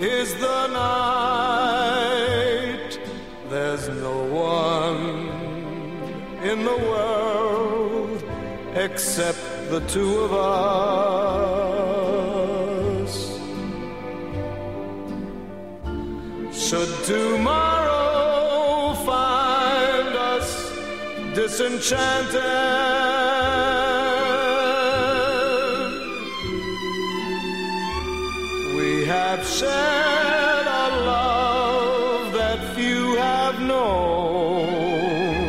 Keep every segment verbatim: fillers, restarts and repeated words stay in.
is the night. There's no one in the world except the two of us. Should tomorrow find us disenchanted, we have shared a love that few have known.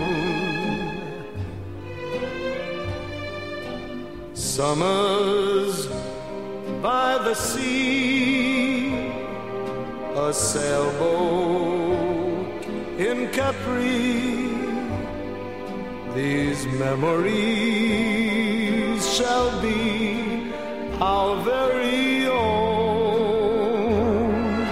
Summers by the sea, a sailboat in Capri. These memories shall be our very own.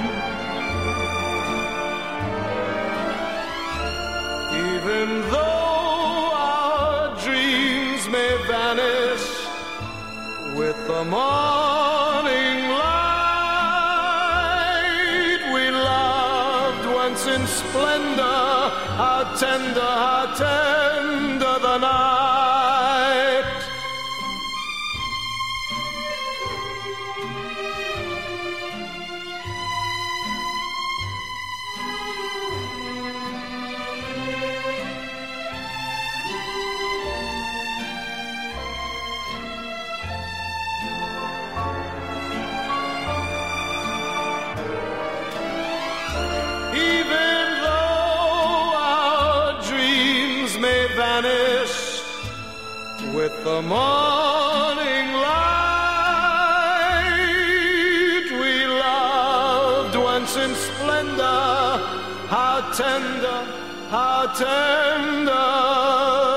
Even though our dreams may vanish with the morning light, we loved once in splendor. How tender, how tender the night. Even vanish with the morning light, we loved once in splendor. How tender, how tender